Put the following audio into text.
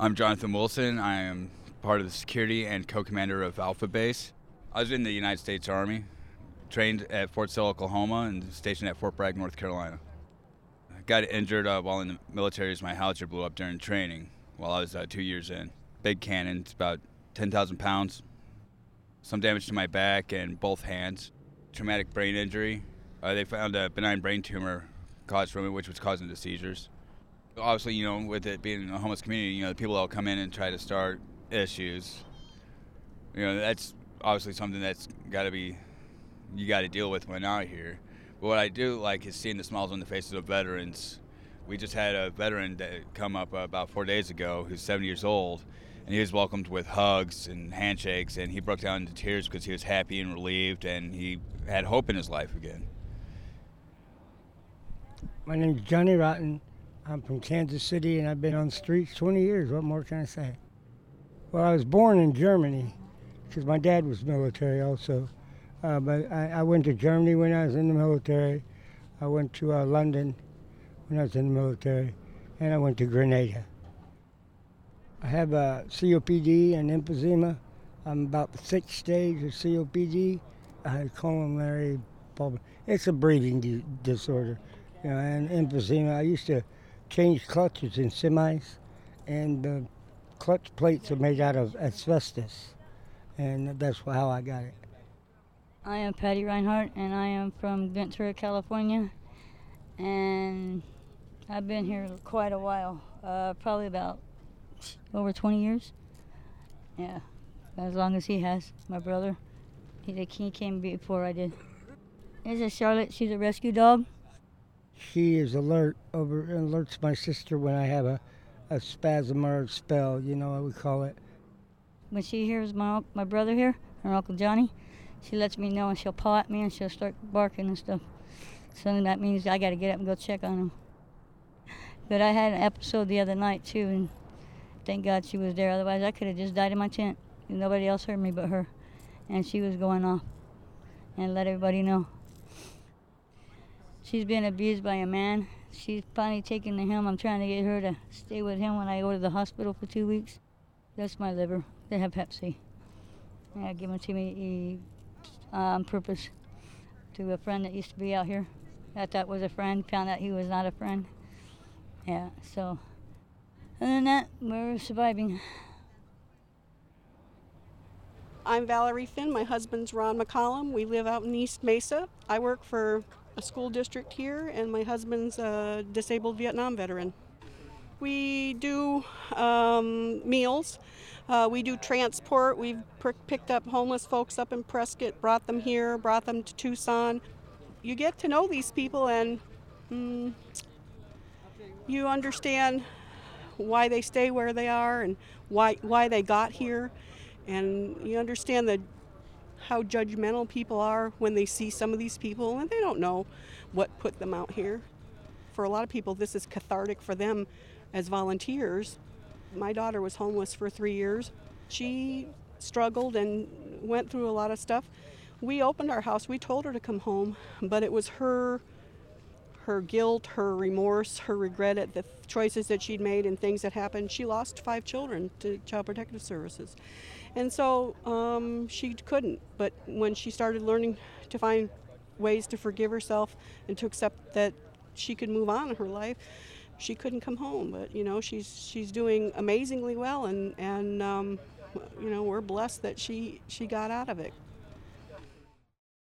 I'm Jonathan Wilson. I am part of the security and co-commander of Alpha Base. I was in the United States Army, trained at Fort Sill, Oklahoma, and stationed at Fort Bragg, North Carolina. I got injured while in the military as my howitzer blew up during training while I was 2 years in. Big cannon, it's about 10,000 pounds. Some damage to my back and both hands. Traumatic brain injury. They found a benign brain tumor caused from it, which was causing the seizures. Obviously, with it being a homeless community, the people that will come in and try to start issues, that's obviously something that's you got to deal with when out here. But what I do like is seeing the smiles on the faces of veterans. We just had a veteran that come up about 4 days ago who's 70 years old, and he was welcomed with hugs and handshakes, and he broke down into tears because he was happy and relieved, and he had hope in his life again. My name is Johnny Rotten. I'm from Kansas City, and I've been on the streets 20 years. What more can I say? Well, I was born in Germany because my dad was military also. But I went to Germany when I was in the military. I went to London when I was in the military, and I went to Grenada. I have COPD and emphysema. I'm about the 6th stage of COPD. I had pulmonary problem. It's a breathing disorder, and emphysema. I used to change clutches in semis, and the clutch plates are made out of asbestos, and that's how I got it. I am Patty Reinhardt, and I am from Ventura, California, and I've been here quite a while, probably about over 20 years. Yeah, as long as he has, my brother. He came before I did. This is Charlotte. She's a rescue dog. She is alerts my sister when I have a spasm or a spell, what we call it. When she hears my brother here, her Uncle Johnny, she lets me know, and she'll paw at me and she'll start barking and stuff. So that means I got to get up and go check on him. But I had an episode the other night too, and thank God she was there. Otherwise, I could have just died in my tent. Nobody else heard me but her, and she was going off and let everybody know. She's been abused by a man. She's finally taken to him. I'm trying to get her to stay with him when I go to the hospital for 2 weeks. That's my liver. They have Hep C. Yeah, give them to me on purpose to a friend that used to be out here. I thought was a friend, found out he was not a friend. Yeah, so other than that, we're surviving. I'm Valerie Finn. My husband's Ron McCollum. We live out in East Mesa. I work for a school district here, and my husband's a disabled Vietnam veteran. We do meals. We do transport. We've picked up homeless folks up in Prescott, brought them here, brought them to Tucson. You get to know these people, and you understand why they stay where they are and why they got here. And you understand how judgmental people are when they see some of these people, and they don't know what put them out here. For a lot of people, this is cathartic for them as volunteers. My daughter was homeless for 3 years. She struggled and went through a lot of stuff. We opened our house. We told her to come home, but it was her guilt, her remorse, her regret at the choices that she'd made and things that happened. She lost 5 children to Child Protective Services. And so she couldn't. But when she started learning to find ways to forgive herself and to accept that she could move on in her life, she couldn't come home. But, she's doing amazingly well, and we're blessed that she got out of it.